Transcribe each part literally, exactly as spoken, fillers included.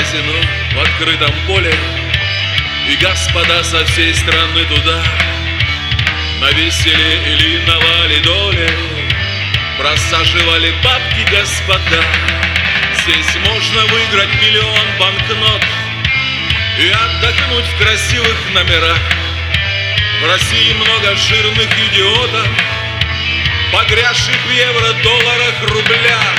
казино в открытом поле, и господа со всей страны туда, на веселе или на валидоле, просаживали бабки господа. Здесь можно выиграть миллион банкнот и отдохнуть в красивых номерах. В России много жирных идиотов, погрязших в евро, долларах, рублях.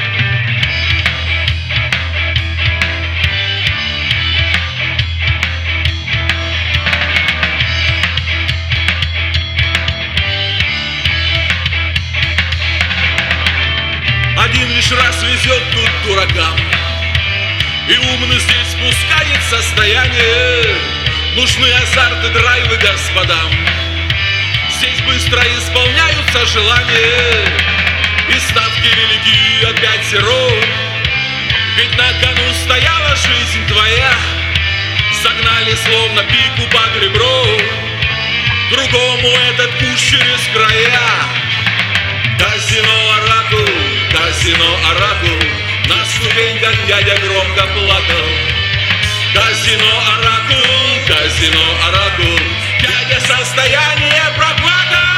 Один лишь раз везет тут дуракам, и умный здесь спускает состояние. Нужны азарты, драйвы господам. Здесь быстро исполняются желания, и ставки велики опять зеро. Ведь на кону стояла жизнь твоя, загнали словно пику под ребро. Другому этот куш через края. Казино Оракул, казино Оракул, на ступеньках дядя громко плакал. Казино Оракул, казино Оракул, дядя состояние проплакал.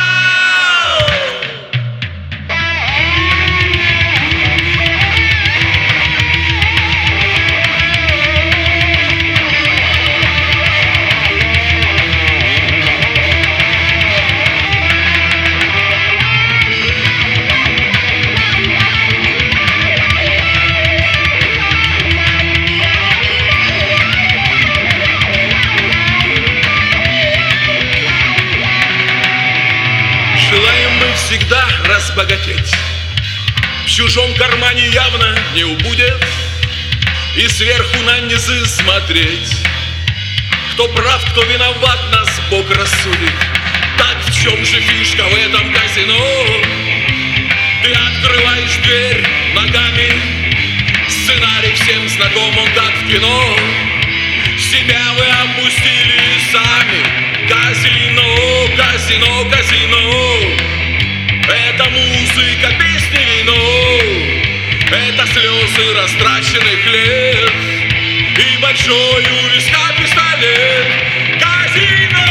Желаем мы всегда разбогатеть, в чужом кармане явно не убудет, и сверху на низы смотреть. Кто прав, кто виноват, нас Бог рассудит. Так в чем же фишка в этом казино? Ты открываешь дверь ногами, сценарий всем знаком, он как в кино. Себя вы опустили сами. Казино, казино, казино, это музыка, песни, вино, это слезы растраченных лет и большой у виска пистолет. Казино!